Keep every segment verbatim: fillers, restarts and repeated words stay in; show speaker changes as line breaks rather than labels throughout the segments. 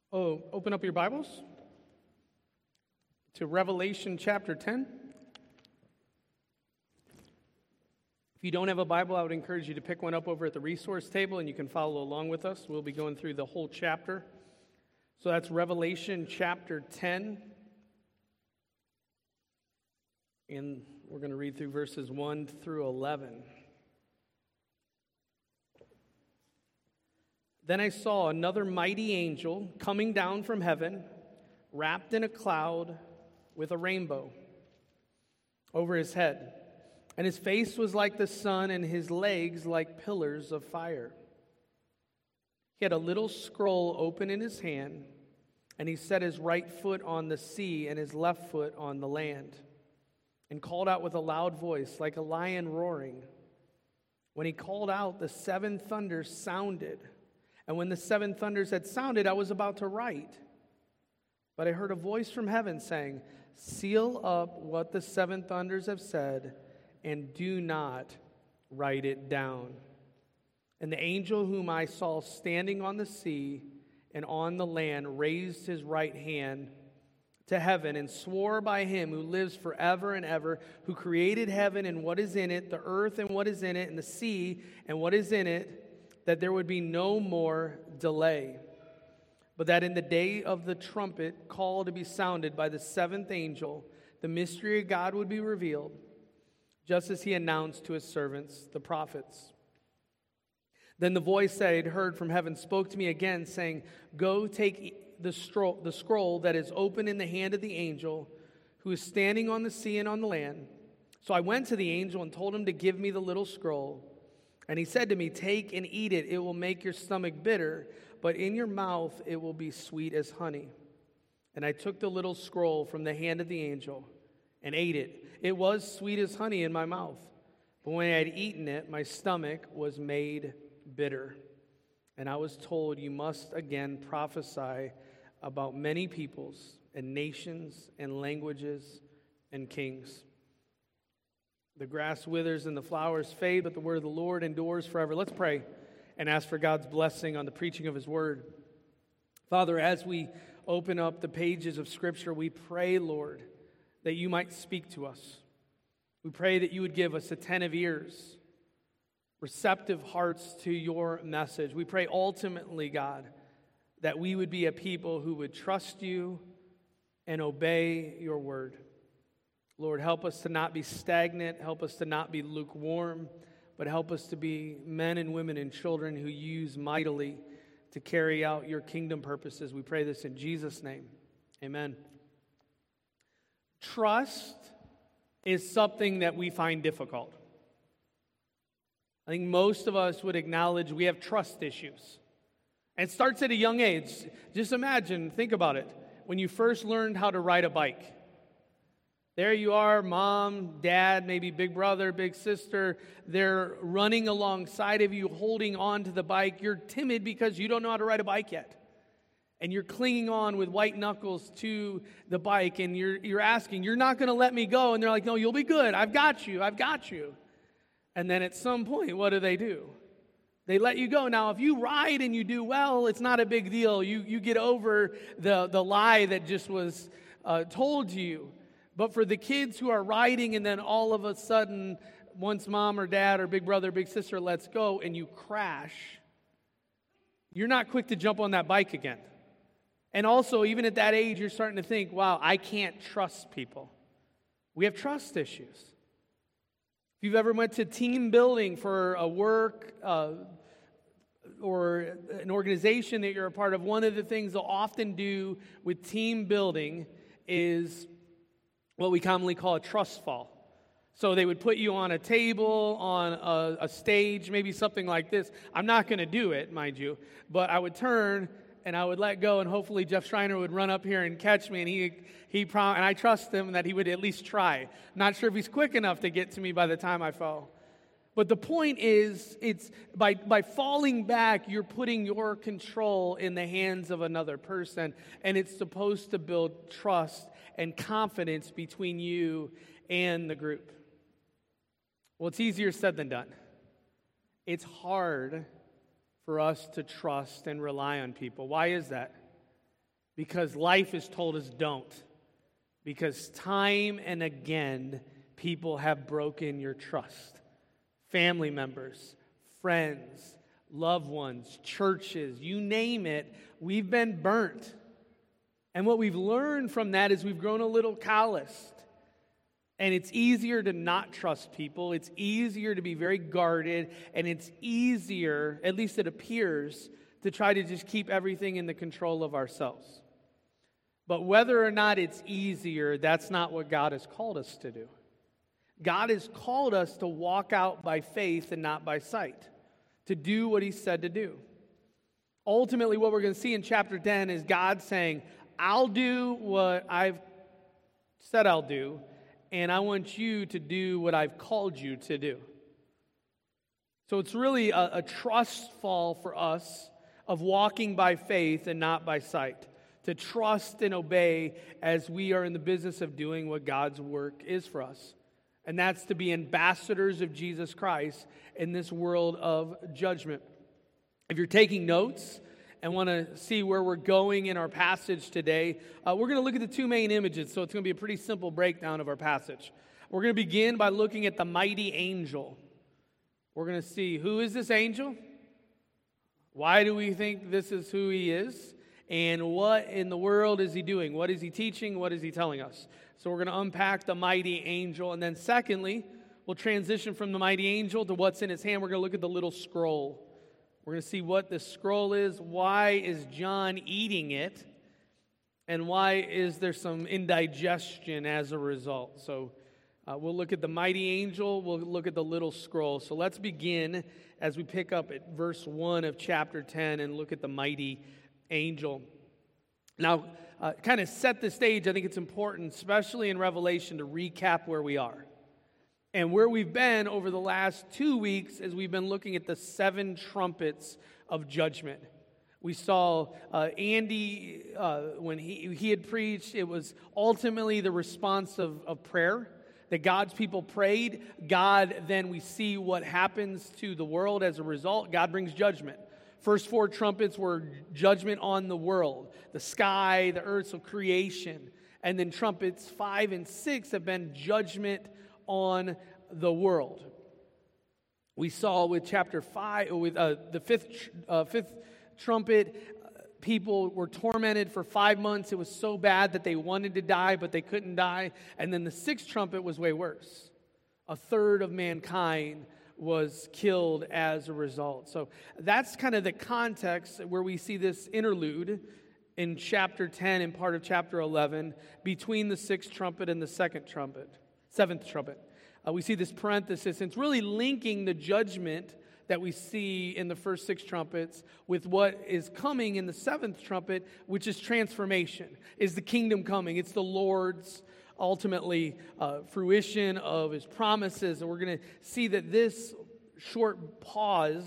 Oh, open up your Bibles to Revelation chapter ten. If you don't have a Bible, I would encourage you to pick one up over at the resource table and you can follow along with us. We'll be going through the whole chapter. So that's Revelation chapter ten. And we're going to read through verses one through eleven. Then I saw another mighty angel coming down from heaven, wrapped in a cloud with a rainbow over his head. And his face was like the sun, and his legs like pillars of fire. He had a little scroll open in his hand, and he set his right foot on the sea and his left foot on the land, and called out with a loud voice, like a lion roaring. When he called out, the seven thunders sounded. And when the seven thunders had sounded, I was about to write. But I heard a voice from heaven saying, "Seal up what the seven thunders have said, and do not write it down." And the angel whom I saw standing on the sea and on the land raised his right hand to heaven and swore by him who lives forever and ever, who created heaven and what is in it, the earth and what is in it, and the sea and what is in it, that there would be no more delay, but that in the day of the trumpet call to be sounded by the seventh angel, the mystery of God would be revealed, just as he announced to his servants, the prophets. Then the voice that I had heard from heaven spoke to me again, saying, "Go take the scroll, the scroll that is open in the hand of the angel who is standing on the sea and on the land." So I went to the angel and told him to give me the little scroll. And he said to me, "Take and eat it. It will make your stomach bitter, but in your mouth it will be sweet as honey." And I took the little scroll from the hand of the angel and ate it. It was sweet as honey in my mouth. But when I had eaten it, my stomach was made bitter. And I was told, "You must again prophesy about many peoples and nations and languages and kings." The grass withers and the flowers fade, but the word of the Lord endures forever. Let's pray and ask for God's blessing on the preaching of his word. Father, as we open up the pages of Scripture, we pray, Lord, that you might speak to us. We pray that you would give us attentive ears, receptive hearts to your message. We pray ultimately, God, that we would be a people who would trust you and obey your word. Lord, help us to not be stagnant, help us to not be lukewarm, but help us to be men and women and children who use mightily to carry out your kingdom purposes. We pray this in Jesus' name. Amen. Trust is something that we find difficult. I think most of us would acknowledge we have trust issues. And it starts at a young age. Just imagine, think about it. When you first learned how to ride a bike. There you are, mom, dad, maybe big brother, big sister. They're running alongside of you, holding on to the bike. You're timid because you don't know how to ride a bike yet. And you're clinging on with white knuckles to the bike. And you're, you're asking, "You're not going to let me go?" And they're like, "No, you'll be good. I've got you. I've got you." And then at some point, what do they do? They let you go. Now, if you ride and you do well, it's not a big deal. You, you get over the, the lie that just was uh, told to you. But for the kids who are riding and then all of a sudden, once mom or dad or big brother, big sister lets go and you crash, you're not quick to jump on that bike again. And also, even at that age, you're starting to think, wow, I can't trust people. We have trust issues. If you've ever went to team building for a work uh, or an organization that you're a part of, one of the things they'll often do with team building is what we commonly call a trust fall. So they would put you on a table, on a, a stage, maybe something like this. I'm not going to do it, mind you, but I would turn and I would let go, and hopefully Jeff Schreiner would run up here and catch me, and he he prom- and I trust him that he would at least try. Not sure if he's quick enough to get to me by the time I fall. But the point is, it's by, by falling back, you're putting your control in the hands of another person, and it's supposed to build trust and confidence between you and the group. Well, it's easier said than done. It's hard for us to trust and rely on people. Why is that? because life has told us don't. Because time and again, people have broken your trust. Family members, friends, loved ones, churches, you name it, we've been burnt. And what we've learned from that is we've grown a little calloused. And it's easier to not trust people. It's easier to be very guarded. And it's easier, at least it appears, to try to just keep everything in the control of ourselves. But whether or not it's easier, that's not what God has called us to do. God has called us to walk out by faith and not by sight, to do what He said to do. Ultimately, what we're going to see in chapter ten is God saying, I'll do what I've said I'll do, and I want you to do what I've called you to do. So it's really a, a trust fall for us of walking by faith and not by sight, to trust and obey as we are in the business of doing what God's work is for us. And that's to be ambassadors of Jesus Christ in this world of judgment. If you're taking notes and want to see where we're going in our passage today, uh, we're going to look at the two main images, so it's going to be a pretty simple breakdown of our passage. We're going to begin by looking at the mighty angel. We're going to see, who is this angel? Why do we think this is who he is? And what in the world is he doing? What is he teaching? What is he telling us? So we're going to unpack the mighty angel. And then secondly, we'll transition from the mighty angel to what's in his hand. We're going to look at the little scroll. We're going to see what the scroll is. Why is John eating it? And why is there some indigestion as a result? So uh, we'll look at the mighty angel. We'll look at the little scroll. So let's begin as we pick up at verse one of chapter ten and look at the mighty angel. Now, uh, kind of set the stage. I think it's important, especially in Revelation, to recap where we are. And where we've been over the last two weeks as we've been looking at the seven trumpets of judgment. We saw uh, Andy, uh, when he, he had preached, it was ultimately the response of, of prayer, that God's people prayed. God, then we see what happens to the world as a result. God brings judgment. First four trumpets were judgment on the world, the sky, the earth, so creation. And then trumpets five and six have been judgment on the world. We saw with chapter five, with uh, the fifth uh, fifth trumpet, uh, people were tormented for five months. It was so bad that they wanted to die, but they couldn't die. And then the sixth trumpet was way worse. A third of mankind was killed as a result. So that's kind of the context where we see this interlude in chapter ten and part of chapter eleven between the sixth trumpet and the second trumpet, seventh trumpet. Uh, we see this parenthesis, and it's really linking the judgment that we see in the first six trumpets with what is coming in the seventh trumpet, which is transformation. Is the kingdom coming? It's the Lord's ultimately uh, fruition of his promises. And we're going to see that this short pause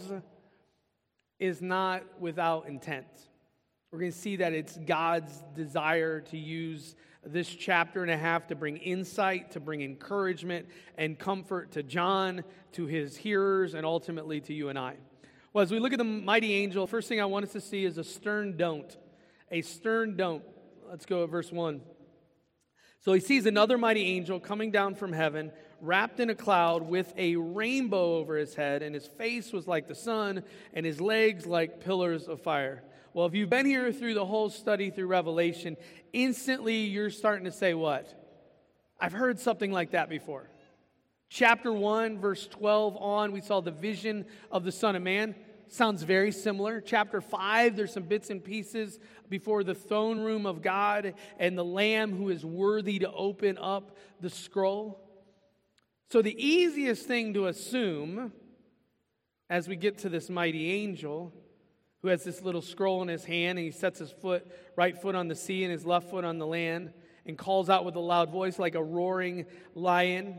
is not without intent. We're going to see that it's God's desire to use this chapter and a half to bring insight, to bring encouragement and comfort to John, to his hearers, and ultimately to you and I. Well, as we look at the mighty angel, first thing I want us to see is a stern don't. A stern don't. Let's go at verse one. So he sees another mighty angel coming down from heaven, wrapped in a cloud with a rainbow over his head, and his face was like the sun, and his legs like pillars of fire. Well, if you've been here through the whole study through Revelation, instantly you're starting to say what? I've heard something like that before. Chapter one, verse twelve on, we saw the vision of the Son of Man. Sounds very similar. Chapter five, there's some bits and pieces before the throne room of God and the Lamb who is worthy to open up the scroll. So the easiest thing to assume as we get to this mighty angel who has this little scroll in his hand, and he sets his foot, right foot on the sea and his left foot on the land, and calls out with a loud voice like a roaring lion.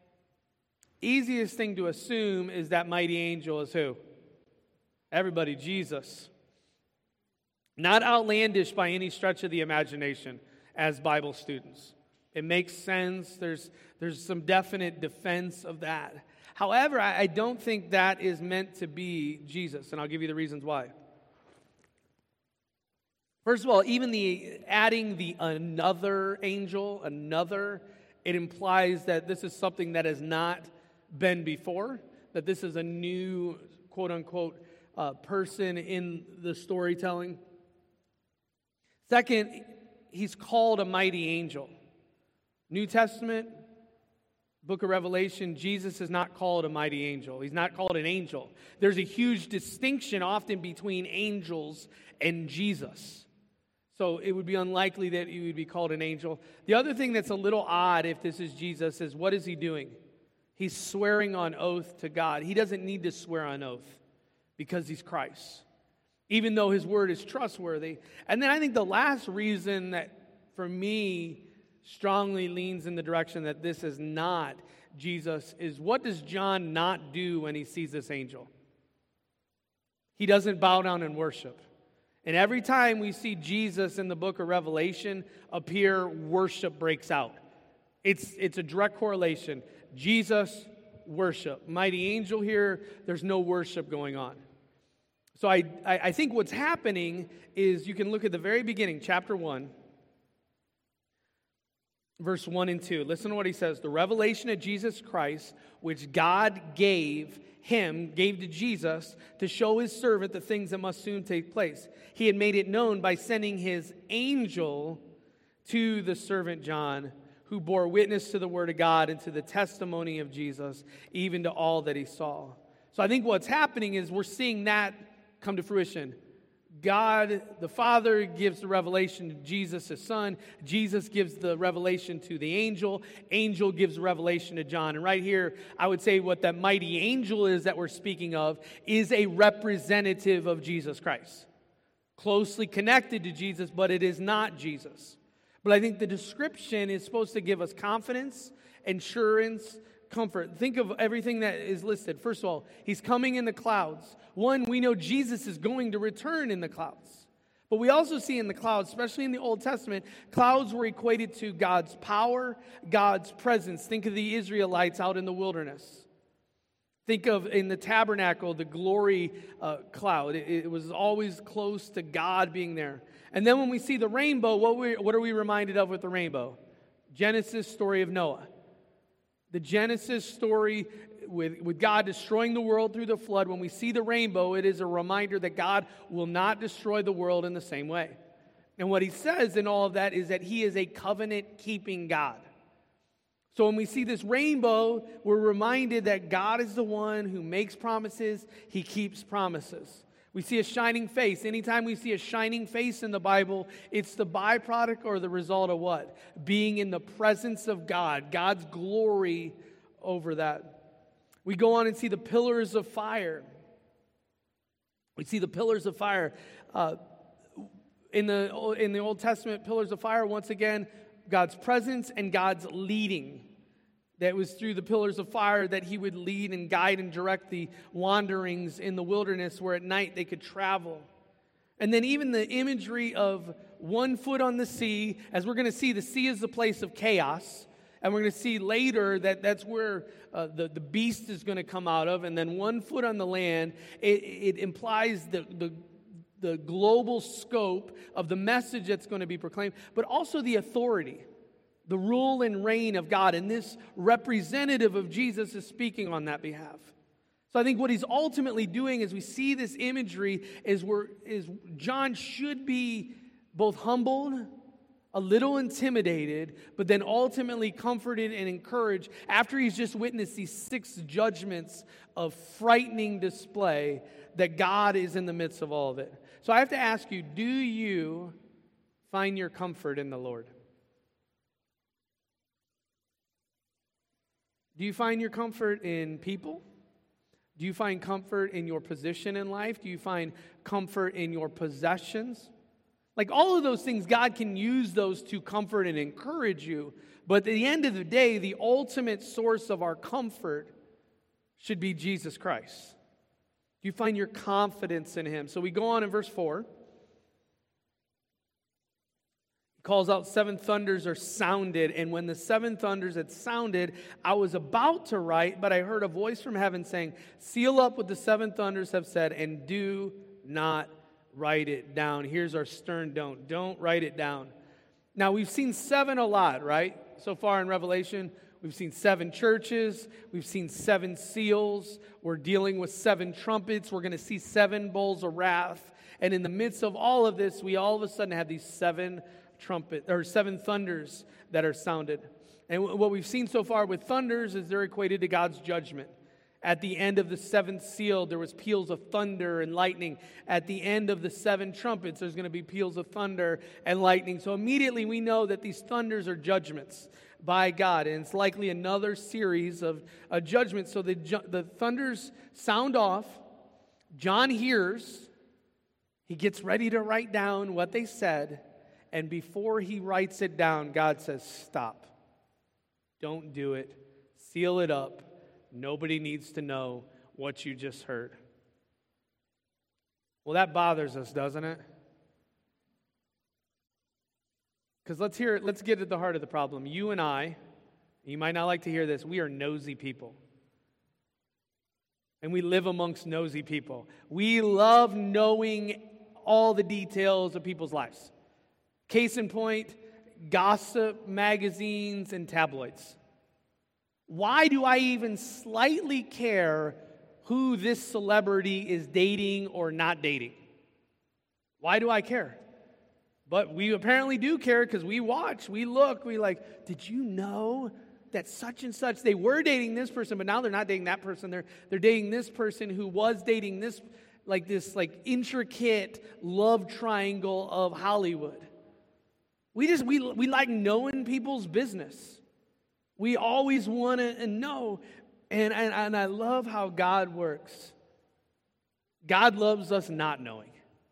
Easiest thing to assume is that mighty angel is who? Everybody, Jesus. Not outlandish by any stretch of the imagination as Bible students. It makes sense. There's, there's some definite defense of that. However, I, I don't think that is meant to be Jesus, and I'll give you the reasons why. First of all, even the adding the another angel, another, it implies that this is something that has not been before, that this is a new, quote unquote, uh, person in the storytelling. Second, he's called a mighty angel. New Testament, Book of Revelation, Jesus is not called a mighty angel. He's not called an angel. There's a huge distinction often between angels and Jesus. So it would be unlikely that he would be called an angel. The other thing that's a little odd if this is Jesus is, what is he doing? He's swearing on oath to God. He doesn't need to swear on oath because he's Christ, even though his word is trustworthy. And then I think the last reason that, for me, strongly leans in the direction that this is not Jesus is, what does John not do when he sees this angel? He doesn't bow down and worship. And every time we see Jesus in the book of Revelation appear, worship breaks out. It's, it's a direct correlation. Jesus, worship. Mighty angel here, there's no worship going on. So I, I, I think what's happening is, you can look at the very beginning, chapter one, verse one and two. Listen to what he says. The revelation of Jesus Christ, which God gave him, gave to Jesus, to show his servant the things that must soon take place. He had made it known by sending his angel to the servant John, who bore witness to the word of God and to the testimony of Jesus, even to all that he saw. So I think what's happening is we're seeing that come to fruition. God, the Father, gives the revelation to Jesus, his Son. Jesus gives the revelation to the angel. Angel gives the revelation to John. And right here, I would say what that mighty angel is that we're speaking of is a representative of Jesus Christ. Closely connected to Jesus, but it is not Jesus. But I think the description is supposed to give us confidence, assurance, comfort. Think of everything that is listed. First of all, he's coming in the clouds. One, we know Jesus is going to return in the clouds. But we also see in the clouds, especially in the Old Testament, clouds were equated to God's power, God's presence. Think of the Israelites out in the wilderness. Think of in the tabernacle, the glory uh, cloud. It, it was always close to God being there. And then when we see the rainbow, what, we, what are we reminded of with the rainbow? Genesis story of Noah. The Genesis story with, with God destroying the world through the flood. When we see the rainbow, it is a reminder that God will not destroy the world in the same way. And what he says in all of that is that he is a covenant-keeping God. So when we see this rainbow, we're reminded that God is the one who makes promises, he keeps promises. We see a shining face. Anytime we see a shining face in the Bible, it's the byproduct or the result of what? Being in the presence of God, God's glory over that. We go on and see the pillars of fire. We see the pillars of fire. Uh, in the, in the Old Testament, pillars of fire, once again, God's presence and God's leading. That was through the pillars of fire that he would lead and guide and direct the wanderings in the wilderness, where at night they could travel. And then even the imagery of one foot on the sea, as we're going to see, the sea is the place of chaos. And we're going to see later that that's where uh, the, the beast is going to come out of. And then one foot on the land, it, it implies the, the, the global scope of the message that's going to be proclaimed, but also the authority, the rule and reign of God. And this representative of Jesus is speaking on that behalf. So I think what he's ultimately doing as we see this imagery is, we're, is John should be both humbled, a little intimidated, but then ultimately comforted and encouraged after he's just witnessed these six judgments of frightening display that God is in the midst of all of it. So I have to ask you, do you find your comfort in the Lord? Do you find your comfort in people? Do you find comfort in your position in life? Do you find comfort in your possessions? Like all of those things, God can use those to comfort and encourage you. But at the end of the day, the ultimate source of our comfort should be Jesus Christ. Do you find your confidence in him? So we go on in verse four. He calls out seven thunders are sounded. And when the seven thunders had sounded, I was about to write, but I heard a voice from heaven saying, seal up what the seven thunders have said and do not write it down. Here's our stern don't. Don't write it down. Now, we've seen seven a lot, right? So far in Revelation, we've seen seven churches. We've seen seven seals. We're dealing with seven trumpets. We're going to see seven bowls of wrath. And in the midst of all of this, we all of a sudden have these seven trumpet or seven thunders that are sounded. And what we've seen so far with thunders is they're equated to God's judgment. At the end of the seventh seal, there was peals of thunder and lightning. At the end of the seven trumpets, there's going to be peals of thunder and lightning. So immediately we know that these thunders are judgments by God. And it's likely another series of uh, judgments. So the, ju- the thunders sound off. John hears. He gets ready to write down what they said. And before he writes it down, God says, stop. Don't do it. Seal it up. Nobody needs to know what you just heard. Well, that bothers us, doesn't it? Because let's hear it. Let's get at the heart of the problem. You and I, you might not like to hear this, we are nosy people. And we live amongst nosy people. We love knowing all the details of people's lives. Case in point, gossip magazines and tabloids. Why do I even slightly care who this celebrity is dating or not dating? Why do I care? But we apparently do care because we watch, we look, we like, did you know that such and such, they were dating this person, but now they're not dating that person. They're, they're dating this person who was dating this, like this like intricate love triangle of Hollywood. We just, we, we like knowing people's business. We always want to know, and, and, and I love how God works. God loves us not knowing.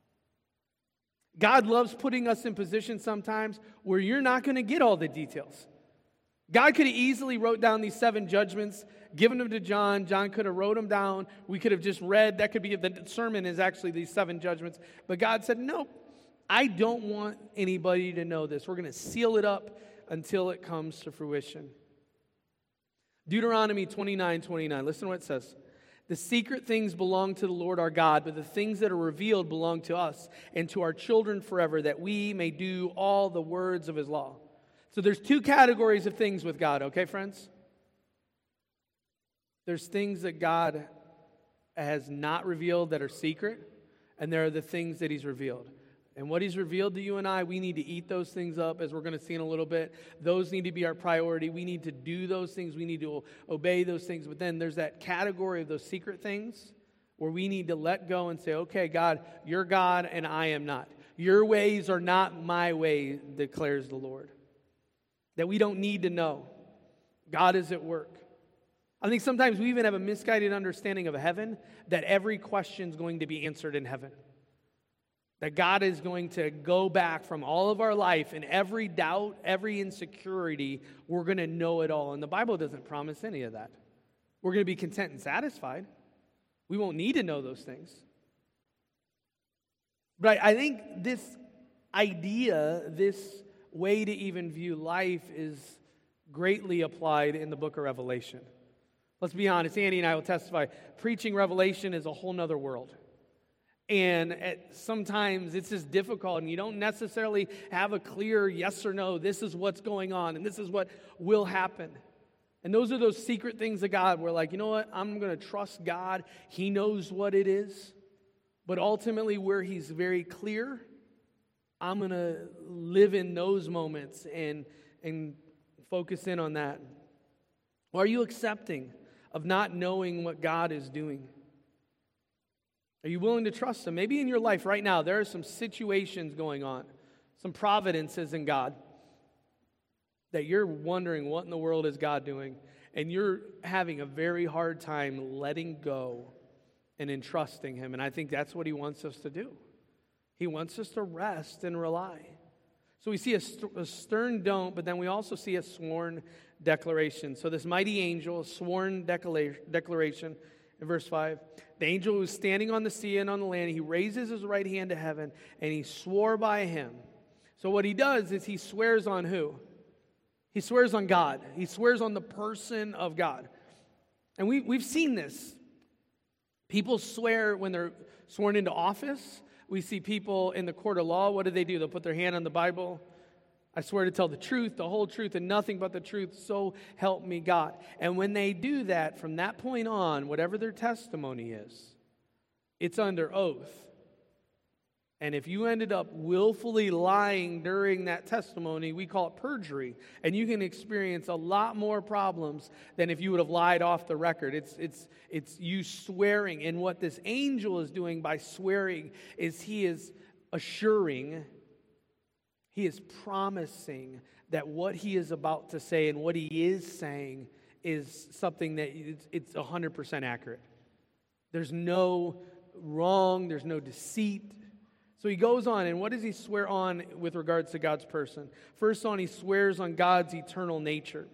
God loves putting us in positions sometimes where you're not going to get all the details. God could have easily wrote down these seven judgments, given them to John. John could have wrote them down. We could have just read. That could be, the sermon is actually these seven judgments. But God said, no, I don't want anybody to know this. We're going to seal it up until it comes to fruition. Deuteronomy twenty-nine twenty-nine. Listen to what it says. The secret things belong to the Lord our God, but the things that are revealed belong to us and to our children forever, that we may do all the words of his law. So there's two categories of things with God, okay, friends? There's things that God has not revealed that are secret, and there are the things that he's revealed. And what he's revealed to you and I, we need to eat those things up, as we're going to see in a little bit. Those need to be our priority. We need to do those things. We need to obey those things. But then there's that category of those secret things where we need to let go and say, okay, God, you're God and I am not. Your ways are not my way, declares the Lord. That we don't need to know. God is at work. I think sometimes we even have a misguided understanding of heaven, that every question is going to be answered in heaven. That God is going to go back from all of our life, and every doubt, every insecurity, we're going to know it all. And the Bible doesn't promise any of that. We're going to be content and satisfied. We won't need to know those things. But I think this idea, this way to even view life is greatly applied in the book of Revelation. Let's be honest, Andy and I will testify, preaching Revelation is a whole nother world. And at, sometimes it's just difficult, and you don't necessarily have a clear yes or no, this is what's going on, and this is what will happen. And those are those secret things of God. We're like, you know what, I'm going to trust God. He knows what it is. But ultimately, where he's very clear, I'm going to live in those moments and, and focus in on that. Or are you accepting of not knowing what God is doing? Are you willing to trust him? Maybe in your life right now, there are some situations going on, some providences in God, that you're wondering, what in the world is God doing? And you're having a very hard time letting go and entrusting him. And I think that's what he wants us to do. He wants us to rest and rely. So we see a, st- a stern don't, but then we also see a sworn declaration. So this mighty angel, a sworn declara- declaration in verse five. The angel who was standing on the sea and on the land, he raises his right hand to heaven, and he swore by him. So what he does is he swears on who? He swears on God. He swears on the person of God. And we, we've seen this. People swear when they're sworn into office. We see people in the court of law. What do they do? They'll put their hand on the Bible. I swear to tell the truth, the whole truth, and nothing but the truth, so help me God. And when they do that, from that point on, whatever their testimony is, it's under oath. And if you ended up willfully lying during that testimony, we call it perjury. And you can experience a lot more problems than if you would have lied off the record. It's, it's, it's you swearing. And what this angel is doing by swearing is he is assuring, he is promising that what he is about to say and what he is saying is something that it's, it's one hundred percent accurate. There's no wrong, there's no deceit. So he goes on, and what does he swear on with regards to God's person? First on, he swears on God's eternal nature.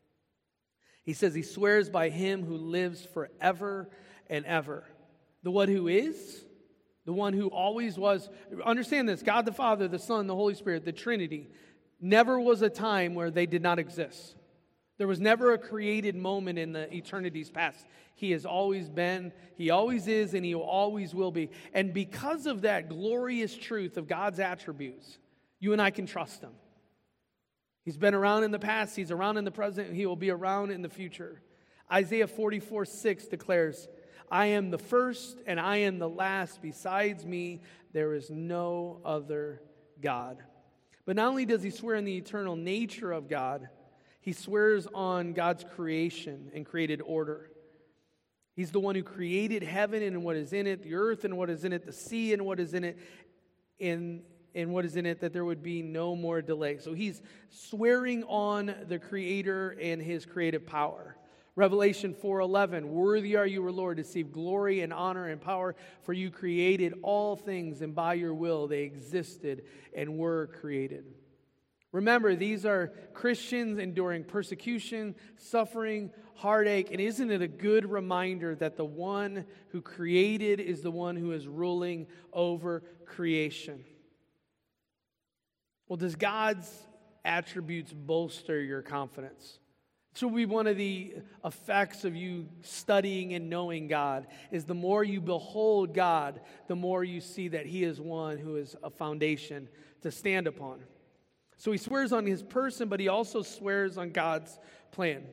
He says he swears by him who lives forever and ever. The one who is, the one who always was. Understand this, God the Father, the Son, the Holy Spirit, the Trinity, never was a time where they did not exist. There was never a created moment in the eternity's past. He has always been, he always is, and he always will be. And because of that glorious truth of God's attributes, you and I can trust him. He's been around in the past, he's around in the present, and he will be around in the future. Isaiah forty-four six declares, I am the first and I am the last. Besides me, there is no other God. But not only does he swear in the eternal nature of God, he swears on God's creation and created order. He's the one who created heaven and what is in it, the earth and what is in it, the sea and what is in it, and, and what is in it, that there would be no more delay. So he's swearing on the Creator and his creative power. Revelation four eleven, worthy are you, O Lord, to receive glory and honor and power, for you created all things, and by your will they existed and were created. Remember, these are Christians enduring persecution, suffering, heartache, and isn't it a good reminder that the one who created is the one who is ruling over creation? Well, does God's attributes bolster your confidence? This will be one of the effects of you studying and knowing God, is the more you behold God, the more you see that he is one who is a foundation to stand upon. So he swears on his person, but he also swears on God's plan.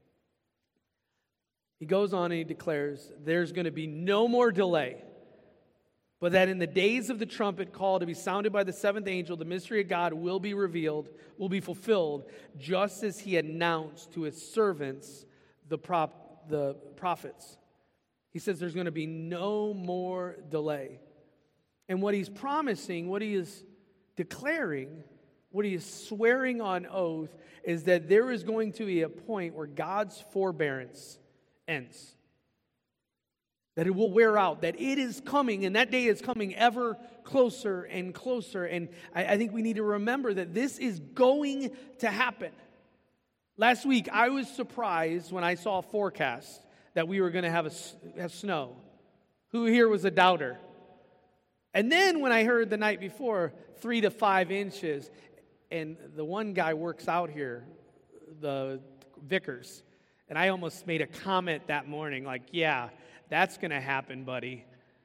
He goes on and he declares, there's going to be no more delay, but that in the days of the trumpet call to be sounded by the seventh angel, the mystery of God will be revealed, will be fulfilled, just as he announced to his servants, the, prop, the prophets. He says there's going to be no more delay. And what he's promising, what he is declaring, what he is swearing on oath is that there is going to be a point where God's forbearance ends. That it will wear out, that it is coming, and that day is coming ever closer and closer. And I, I think we need to remember that this is going to happen. Last week, I was surprised when I saw a forecast that we were going to have, a, have snow. Who here was a doubter? And then when I heard the night before, three to five inches, and the one guy works out here, the Vickers, and I almost made a comment that morning, like, yeah, that's going to happen, buddy.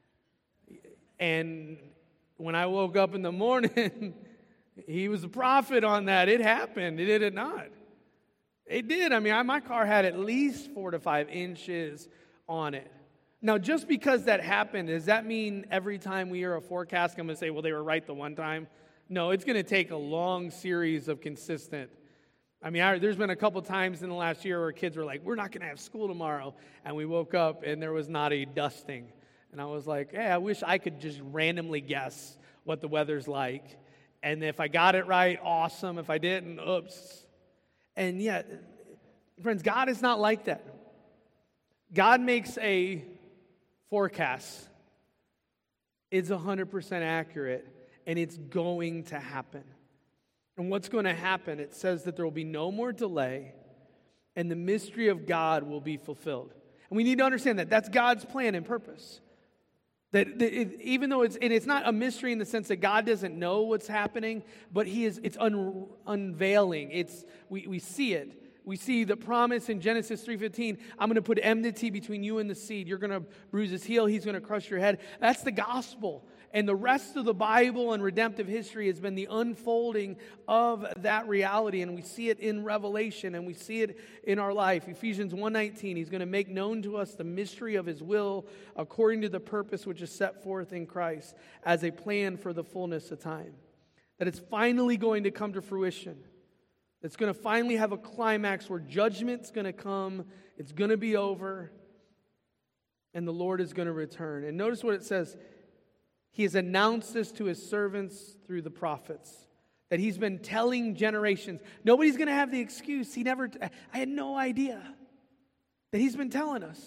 And when I woke up in the morning, he was a prophet on that. It happened, did it not? It did. I mean, I, my car had at least four to five inches on it. Now, just because that happened, does that mean every time we hear a forecast, I'm going to say, well, they were right the one time? No, it's going to take a long series of consistent. I mean, I, there's been a couple times in the last year where kids were like, we're not going to have school tomorrow. And we woke up and there was not a dusting. And I was like, hey, I wish I could just randomly guess what the weather's like. And if I got it right, awesome. If I didn't, oops. And yet, friends, God is not like that. God makes a forecast. It's one hundred percent accurate, and it's going to happen. And what's going to happen? It says that there will be no more delay, and the mystery of God will be fulfilled. And we need to understand that. That's God's plan and purpose. That, that it, even though it's, and it's not a mystery in the sense that God doesn't know what's happening, but He is, it's un, unveiling. It's, we, we see it. We see the promise in Genesis three fifteen, I'm going to put enmity between you and the seed. You're going to bruise his heel. He's going to crush your head. That's the gospel. And the rest of the Bible and redemptive history has been the unfolding of that reality. And we see it in Revelation, and we see it in our life. Ephesians one nineteen, He's going to make known to us the mystery of His will according to the purpose which is set forth in Christ as a plan for the fullness of time. That it's finally going to come to fruition. It's going to finally have a climax where judgment's going to come. It's going to be over. And the Lord is going to return. And notice what it says. He has announced this to His servants through the prophets. That He's been telling generations. Nobody's going to have the excuse. He never, I had no idea. That He's been telling us.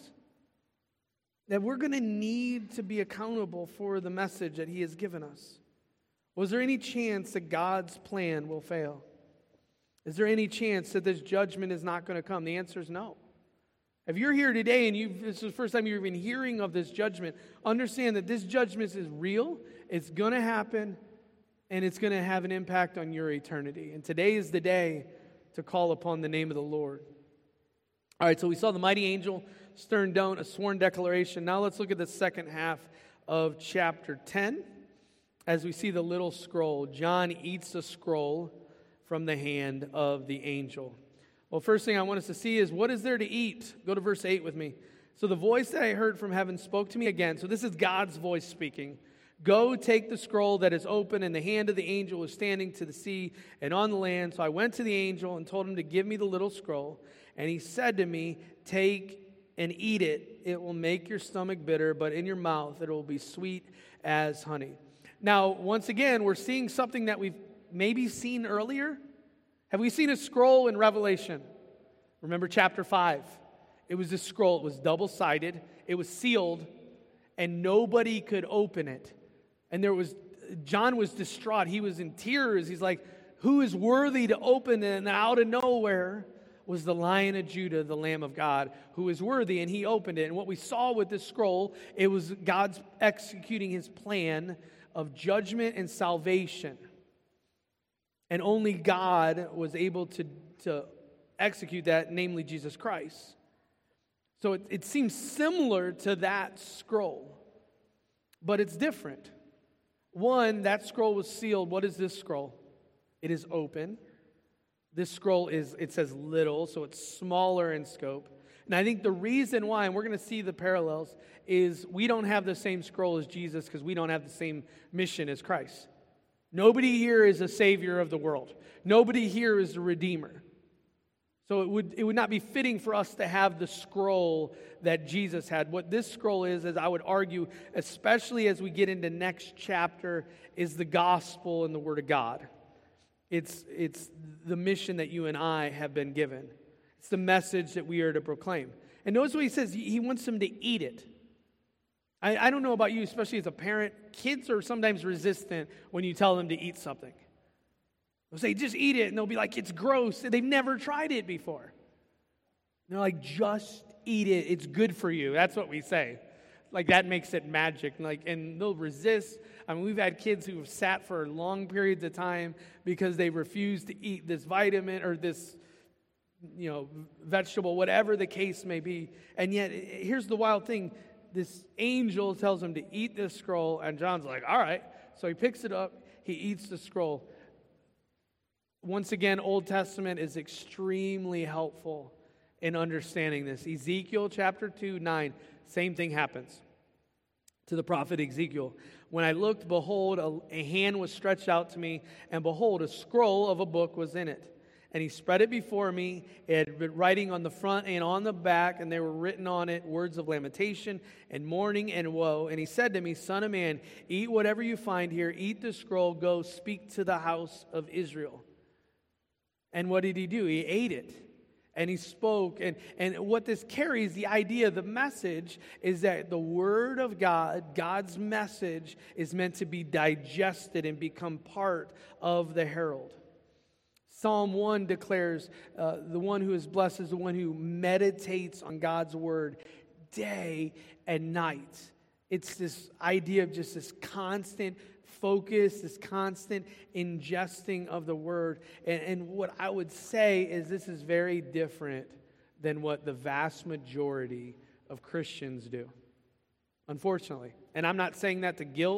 That we're going to need to be accountable for the message that He has given us. Was there any chance that God's plan will fail? Is there any chance that this judgment is not going to come? The answer is no. If you're here today and you this is the first time you're even hearing of this judgment, understand that this judgment is real, it's going to happen, and it's going to have an impact on your eternity. And today is the day to call upon the name of the Lord. All right, so we saw the mighty angel, stern don't, a sworn declaration. Now let's look at the second half of chapter ten. As we see the little scroll, John eats a scroll from the hand of the angel. Well, first thing I want us to see is, what is there to eat? Go to verse eight with me. So the voice that I heard from heaven spoke to me again. So this is God's voice speaking. Go, take the scroll that is open, and the hand of the angel was standing to the sea and on the land. So I went to the angel and told him to give me the little scroll. And he said to me, take and eat it. It will make your stomach bitter, but in your mouth it will be sweet as honey. Now, once again, we're seeing something that we've maybe seen earlier. Have we seen a scroll in Revelation? Remember chapter five. It was a scroll. It was double-sided. It was sealed, and nobody could open it. And there was, John was distraught. He was in tears. He's like, who is worthy to open it? And out of nowhere was the Lion of Judah, the Lamb of God, who is worthy, and He opened it. And what we saw with this scroll, it was God's executing His plan of judgment and salvation. And only God was able to, to execute that, namely Jesus Christ. So it, it seems similar to that scroll, but it's different. One, that scroll was sealed. What is this scroll? It is open. This scroll is, it says little, so it's smaller in scope. And I think the reason why, and we're going to see the parallels, is we don't have the same scroll as Jesus because we don't have the same mission as Christ. Nobody here is a savior of the world. Nobody here is a redeemer. So it would it would not be fitting for us to have the scroll that Jesus had. What this scroll is, as I would argue, especially as we get into next chapter, is the gospel and the Word of God. It's, it's the mission that you and I have been given. It's the message that we are to proclaim. And notice what he says. He wants them to eat it. I, I don't know about you, especially as a parent. Kids are sometimes resistant when you tell them to eat something. They'll say, just eat it, and they'll be like, it's gross. They've never tried it before. And they're like, just eat it. It's good for you. That's what we say. Like, that makes it magic. Like, and they'll resist. I mean, we've had kids who have sat for long periods of time because they refuse to eat this vitamin or this, you know, vegetable, whatever the case may be. And yet, here's the wild thing. This angel tells him to eat this scroll, and John's like, all right. So he picks it up. He eats the scroll. Once again, Old Testament is extremely helpful in understanding this. Ezekiel chapter two, nine, same thing happens to the prophet Ezekiel. When I looked, behold, a, a hand was stretched out to me, and behold, a scroll of a book was in it. And he spread it before me. It had been writing on the front and on the back, and there were written on it words of lamentation and mourning and woe. And he said to me, Son of man, eat whatever you find here. Eat the scroll. Go speak to the house of Israel. And what did he do? He ate it. And he spoke. And, and what this carries, the idea, the message, is that the Word of God, God's message, is meant to be digested and become part of the herald. Psalm one declares, uh, the one who is blessed is the one who meditates on God's word day and night. It's this idea of just this constant focus, this constant ingesting of the word. And, and what I would say is this is very different than what the vast majority of Christians do, unfortunately. And I'm not saying that to guilt,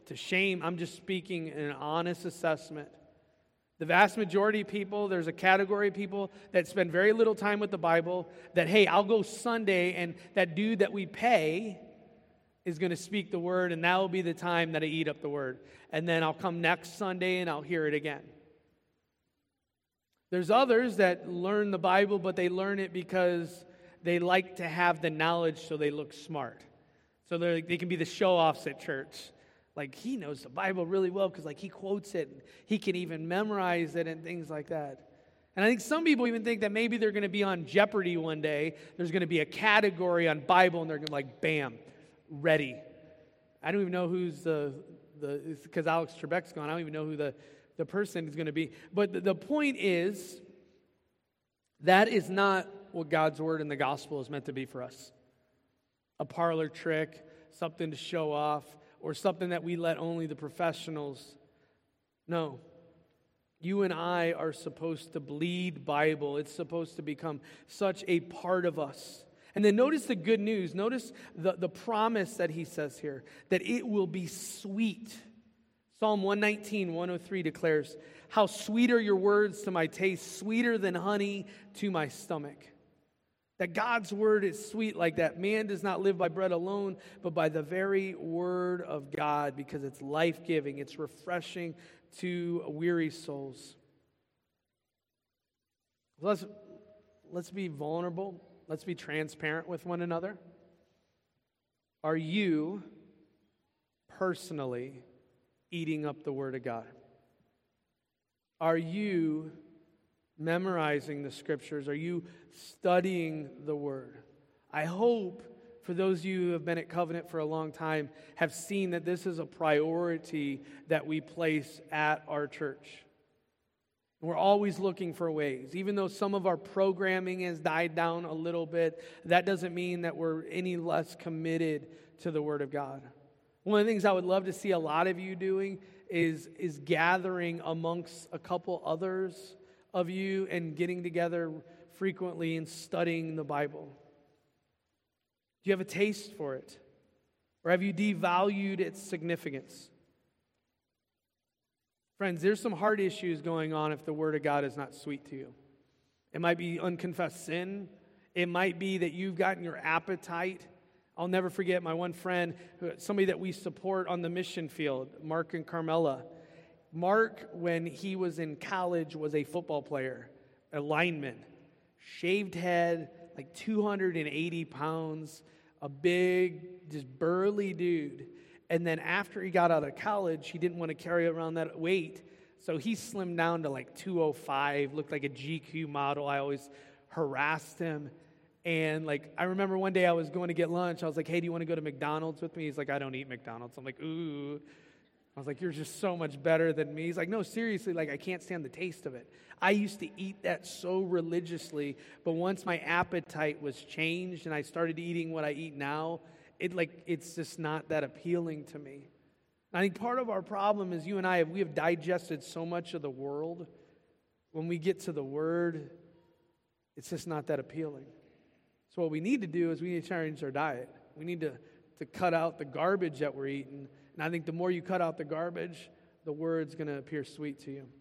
to shame. I'm just speaking an honest assessment. The vast majority of people, there's a category of people that spend very little time with the Bible, that, hey, I'll go Sunday, and that dude that we pay is going to speak the word, and that will be the time that I eat up the word. And then I'll come next Sunday, and I'll hear it again. There's others that learn the Bible, but they learn it because they like to have the knowledge so they look smart. So they they can be the show-offs at church. Like, he knows the Bible really well because, like, he quotes it. And he can even memorize it and things like that. And I think some people even think that maybe they're going to be on Jeopardy one day. There's going to be a category on Bible, and they're going to like, bam, ready. I don't even know who's the, the because Alex Trebek's gone, I don't even know who the, the person is going to be. But the, the point is, that is not what God's word in the gospel is meant to be for us. A parlor trick, something to show off, or something that we let only the professionals. No. You and I are supposed to bleed Bible. It's supposed to become such a part of us. And then notice the good news. Notice the, the promise that he says here, that it will be sweet. Psalm one nineteen, one oh three declares, "How sweet are your words to my taste, sweeter than honey to my stomach." That God's word is sweet like that. Man does not live by bread alone, but by the very word of God, because it's life-giving, it's refreshing to weary souls. Let's, let's be vulnerable. Let's be transparent with one another. Are you personally eating up the word of God? Are you memorizing the scriptures? Are you studying the word? I hope for those of you who have been at Covenant for a long time have seen that this is a priority that we place at our church. We're always looking for ways. Even though some of our programming has died down a little bit, that doesn't mean that we're any less committed to the word of God. One of the things I would love to see a lot of you doing is, is gathering amongst a couple others of you and getting together frequently and studying the Bible. Do you have a taste for it? Or have you devalued its significance? Friends, there's some hard issues going on if the Word of God is not sweet to you. It might be unconfessed sin. It might be that you've gotten your appetite. I'll never forget my one friend, somebody that we support on the mission field, Mark and Carmela. Mark, when he was in college, was a football player, a lineman. Shaved head, like two hundred eighty pounds, a big, just burly dude. And then after he got out of college, he didn't want to carry around that weight. So he slimmed down to like two oh five, looked like a G Q model. I always harassed him. And like, I remember one day I was going to get lunch. I was like, hey, do you want to go to McDonald's with me? He's like, I don't eat McDonald's. I'm like, ooh. I was like, you're just so much better than me. He's like, no, seriously, like I can't stand the taste of it. I used to eat that so religiously, but once my appetite was changed and I started eating what I eat now, it like it's just not that appealing to me. I think part of our problem is you and I, have, we have digested so much of the world. When we get to the Word, it's just not that appealing. So what we need to do is we need to change our diet. We need to, to cut out the garbage that we're eating. And I think the more you cut out the garbage, the word's going to appear sweet to you.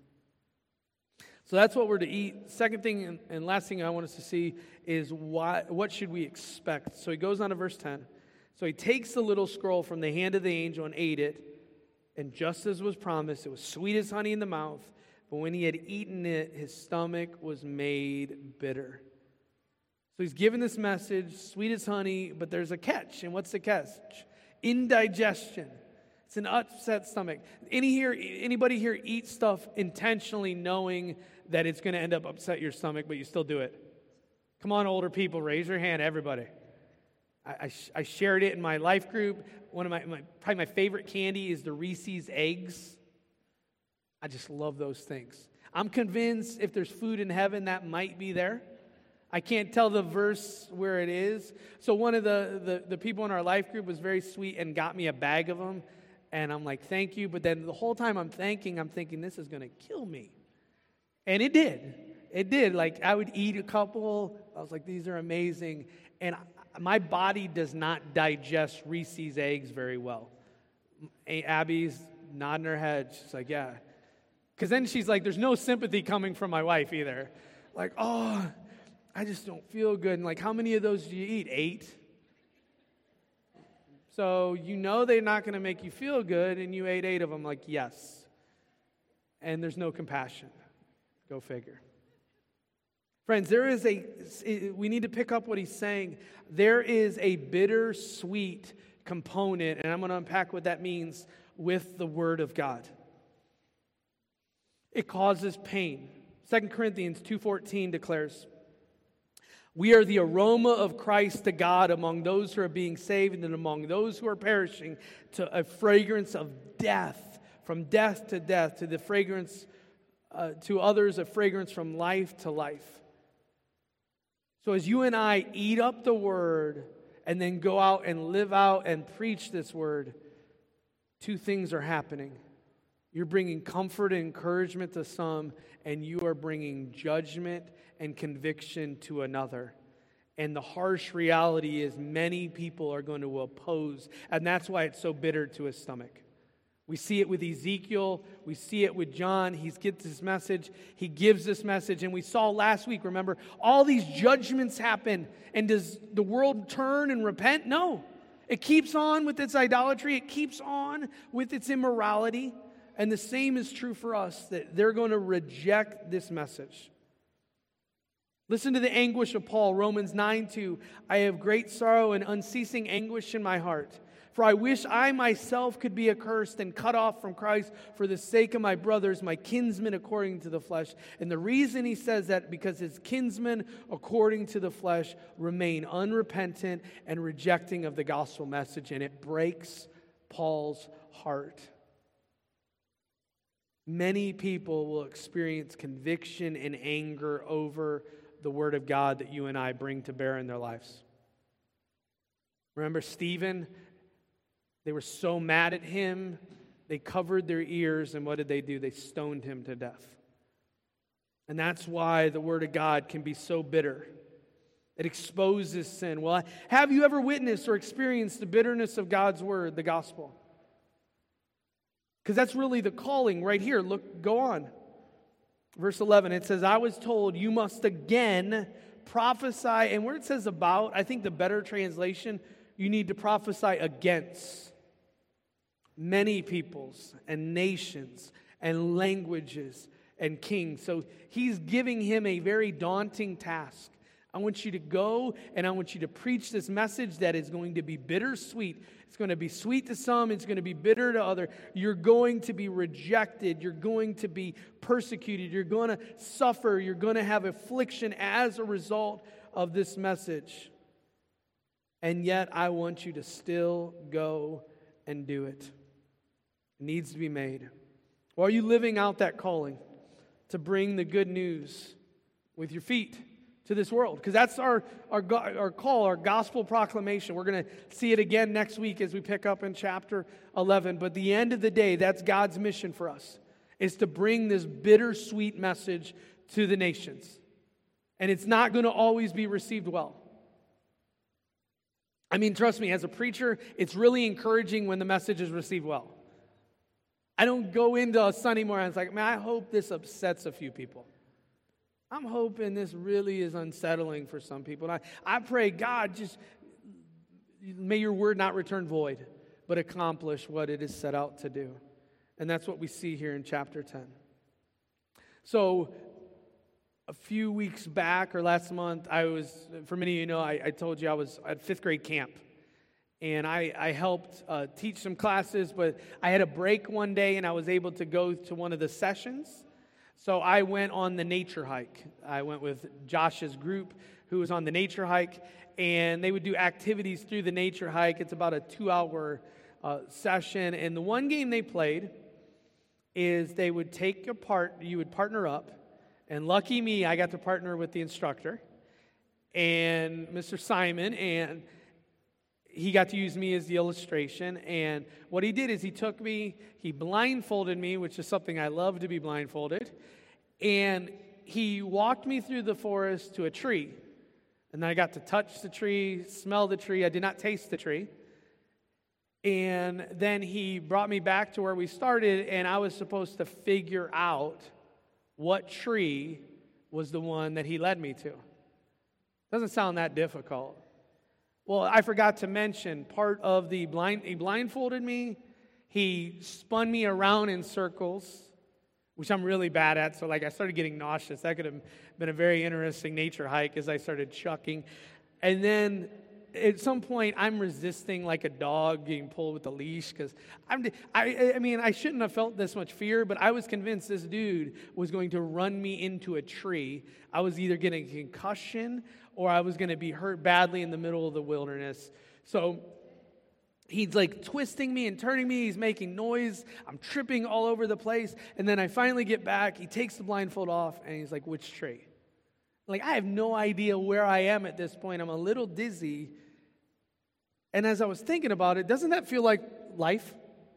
So that's what we're to eat. Second thing and, and last thing I want us to see is why, what should we expect? So he goes on to verse ten. So he takes the little scroll from the hand of the angel and ate it. And just as was promised, it was sweet as honey in the mouth. But when he had eaten it, his stomach was made bitter. So he's given this message, sweet as honey, but there's a catch. And what's the catch? Indigestion. It's an upset stomach. Any here, anybody here eat stuff intentionally knowing that it's going to end up upset your stomach, but you still do it? Come on, older people, raise your hand, everybody. I, I, I shared it in my life group. One of my, my, probably my favorite candy is the Reese's Eggs. I just love those things. I'm convinced if there's food in heaven, that might be there. I can't tell the verse where it is. So one of the, the, the people in our life group was very sweet and got me a bag of them. And I'm like, thank you. But then the whole time I'm thanking, I'm thinking, this is going to kill me. And it did. It did. Like, I would eat a couple. I was like, these are amazing. And I, my body does not digest Reese's Eggs very well. Abby's nodding her head. She's like, yeah. Because then she's like, there's no sympathy coming from my wife either. Like, oh, I just don't feel good. And like, how many of those do you eat? Eight? So you know they're not going to make you feel good, and you ate eight of them. Like, yes. And there's no compassion. Go figure. Friends, there is a, we need to pick up what he's saying. There is a bittersweet component, and I'm going to unpack what that means with the Word of God. It causes pain. Second Corinthians two fourteen declares, we are the aroma of Christ to God among those who are being saved and among those who are perishing, to a fragrance of death, from death to death, to the fragrance, uh, to others, a fragrance from life to life. So as you and I eat up the Word and then go out and live out and preach this Word, two things are happening. You're bringing comfort and encouragement to some, and you are bringing judgment and conviction to another. And the harsh reality is many people are going to oppose, and that's why it's so bitter to his stomach. We see it with Ezekiel. We see it with John. He gets this message. He gives this message. And we saw last week, remember, all these judgments happen. And does the world turn and repent? No. It keeps on with its idolatry. It keeps on with its immorality. And the same is true for us, that they're going to reject this message. Listen to the anguish of Paul, Romans nine two. I have great sorrow and unceasing anguish in my heart. For I wish I myself could be accursed and cut off from Christ for the sake of my brothers, my kinsmen according to the flesh. And the reason he says that, because his kinsmen according to the flesh remain unrepentant and rejecting of the gospel message. And it breaks Paul's heart. Many people will experience conviction and anger over the Word of God that you and I bring to bear in their lives. Remember Stephen? They were so mad at him, they covered their ears, and what did they do? They stoned him to death. And that's why the Word of God can be so bitter. It exposes sin. Well, have you ever witnessed or experienced the bitterness of God's Word, the gospel? Because that's really the calling right here. Look, go on. Verse eleven, it says, I was told you must again prophesy. And where it says about, I think the better translation, you need to prophesy against many peoples and nations and languages and kings. So he's giving him a very daunting task. I want you to go and I want you to preach this message that is going to be bittersweet. It's going to be sweet to some. It's going to be bitter to others. You're going to be rejected. You're going to be persecuted. You're going to suffer. You're going to have affliction as a result of this message. And yet I want you to still go and do it. It needs to be made. Or are you living out that calling to bring the good news with your feet to this world? Because that's our, our, our call, our gospel proclamation. We're going to see it again next week as we pick up in chapter eleven. But the end of the day, that's God's mission for us, is to bring this bittersweet message to the nations. And it's not going to always be received well. I mean, trust me, as a preacher, it's really encouraging when the message is received well. I don't go into a Sunday morning and it's like, man, I hope this upsets a few people. I'm hoping this really is unsettling for some people. And I, I pray, God, just may your word not return void, but accomplish what it is set out to do. And that's what we see here in chapter ten. So a few weeks back or last month, I was, for many of you know, I, I told you I was at fifth grade camp. And I, I helped uh, teach some classes, but I had a break one day and I was able to go to one of the sessions. So I went on the nature hike. I went with Josh's group who was on the nature hike, and they would do activities through the nature hike. It's about a two-hour uh, session, and the one game they played is they would take a part, you would partner up, and lucky me, I got to partner with the instructor and Mister Simon, and he got to use me as the illustration. And what he did is he took me, he blindfolded me, which is something I love to be blindfolded, and he walked me through the forest to a tree. And then I got to touch the tree, smell the tree. I did not taste the tree. And then he brought me back to where we started, and I was supposed to figure out what tree was the one that he led me to. Doesn't sound that difficult. Well, I forgot to mention part of the blind, he blindfolded me. He spun me around in circles, which I'm really bad at. So like I started getting nauseous. That could have been a very interesting nature hike as I started chucking. And then at some point, I'm resisting like a dog getting pulled with a leash because I'm. I, I mean, I shouldn't have felt this much fear, but I was convinced this dude was going to run me into a tree. I was either getting a concussion or I was going to be hurt badly in the middle of the wilderness. So he's like twisting me and turning me. He's making noise. I'm tripping all over the place. And then I finally get back. He takes the blindfold off and he's like, "Which tree?" Like, I have no idea where I am at this point. I'm a little dizzy. And as I was thinking about it, doesn't that feel like life?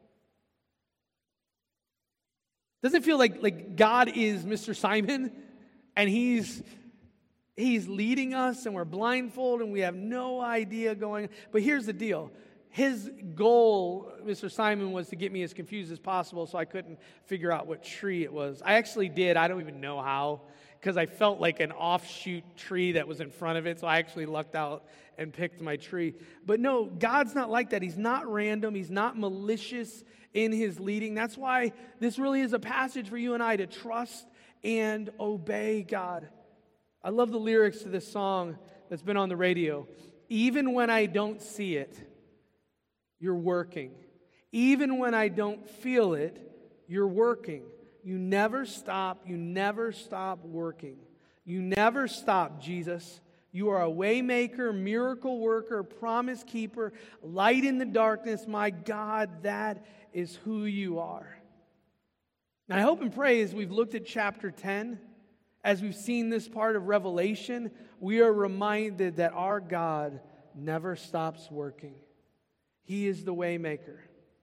Doesn't it feel like, like God is Mister Simon and he's he's leading us and we're blindfolded and we have no idea going. But here's the deal. His goal, Mister Simon, was to get me as confused as possible so I couldn't figure out what tree it was. I actually did. I don't even know how, because I felt like an offshoot tree that was in front of it, so I actually lucked out and picked my tree. But no, God's not like that. He's not random. He's not malicious in his leading. That's why this really is a passage for you and I to trust and obey God. I love the lyrics to this song that's been on the radio. Even when I don't see it, you're working. Even when I don't feel it, you're working. You never stop. You never stop working. You never stop, Jesus. You are a way maker, miracle worker, promise keeper, light in the darkness. My God, that is who you are. And I hope and pray as we've looked at chapter ten, as we've seen this part of Revelation, we are reminded that our God never stops working. He is the way maker.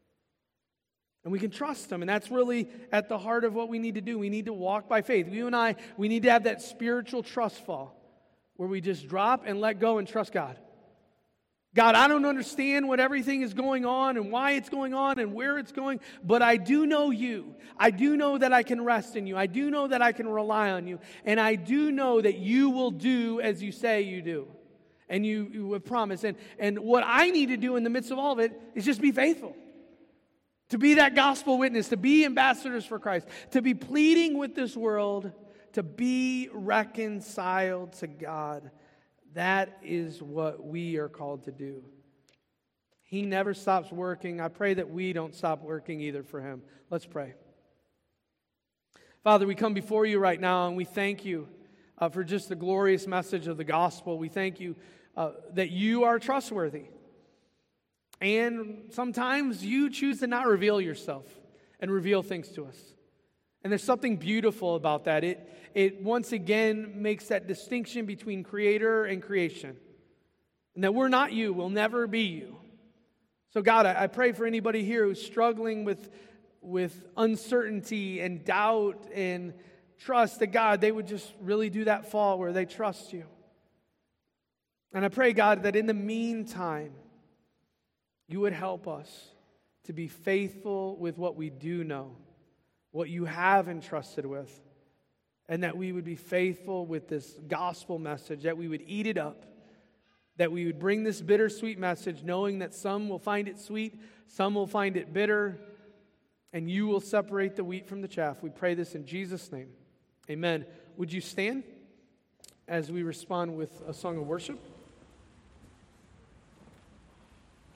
And we can trust him. And that's really at the heart of what we need to do. We need to walk by faith. You and I, we need to have that spiritual trust fall where we just drop and let go and trust God. God, I don't understand what everything is going on and why it's going on and where it's going, but I do know you. I do know that I can rest in you. I do know that I can rely on you. And I do know that you will do as you say you do. And you, you have promised. And, and what I need to do in the midst of all of it is just be faithful. To be that gospel witness, to be ambassadors for Christ, to be pleading with this world, to be reconciled to God. That is what we are called to do. He never stops working. I pray that we don't stop working either for him. Let's pray. Father, we come before you right now and we thank you uh, for just the glorious message of the gospel. We thank you uh, that you are trustworthy. And sometimes you choose to not reveal yourself and reveal things to us. And there's something beautiful about that. It, it once again makes that distinction between creator and creation. And that we're not you, we'll never be you. So God, I, I pray for anybody here who's struggling with, with uncertainty and doubt and trust, that God, they would just really do that fall where they trust you. And I pray, God, that in the meantime, you would help us to be faithful with what we do know, what you have entrusted with, and that we would be faithful with this gospel message, that we would eat it up, that we would bring this bittersweet message, knowing that some will find it sweet, some will find it bitter, and you will separate the wheat from the chaff. We pray this in Jesus' name. Amen. Would you stand as we respond with a song of worship?